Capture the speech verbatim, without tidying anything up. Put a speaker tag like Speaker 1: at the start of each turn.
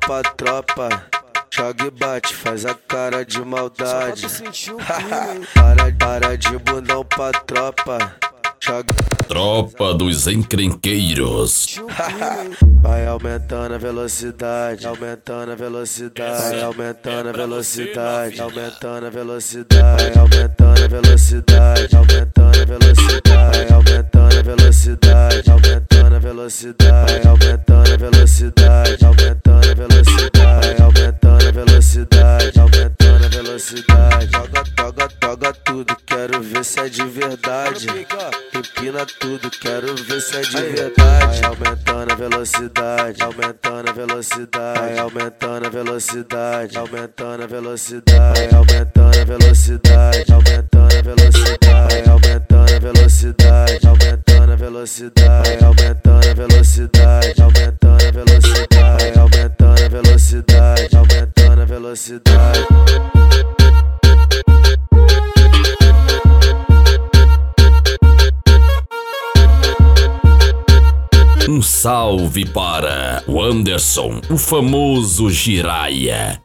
Speaker 1: pra tropa. Joga e bate, faz a cara de maldade. para, para de bundão pra tropa. Joga.
Speaker 2: Tropa dos encrenqueiros.
Speaker 1: Vai aumentando a velocidade, aumentando a velocidade, vai aumentando a velocidade, aumentando a velocidade, vai aumentando a velocidade, aumentando a velocidade, vai aumentando a velocidade, aumentando a velocidade, vai aumentando a velocidade, aumentando a velocidade, vai aumentando a velocidade, aumentando a velocidade. Joga, joga, joga tudo, quero ver se é de verdade. Empina tudo, quero ver se é de verdade. Vai aumentando a velocidade, aumentando a velocidade, vai aumentando a velocidade, aumentando a velocidade, vai aumentando a velocidade, aumentando a velocidade, vai aumentando a velocidade, aumentando a velocidade, vai aumentando a velocidade, aumentando a velocidade, vai aumentando a velocidade, aumentando a velocidade.
Speaker 2: Um salve para o Anderson, o famoso Jiraya.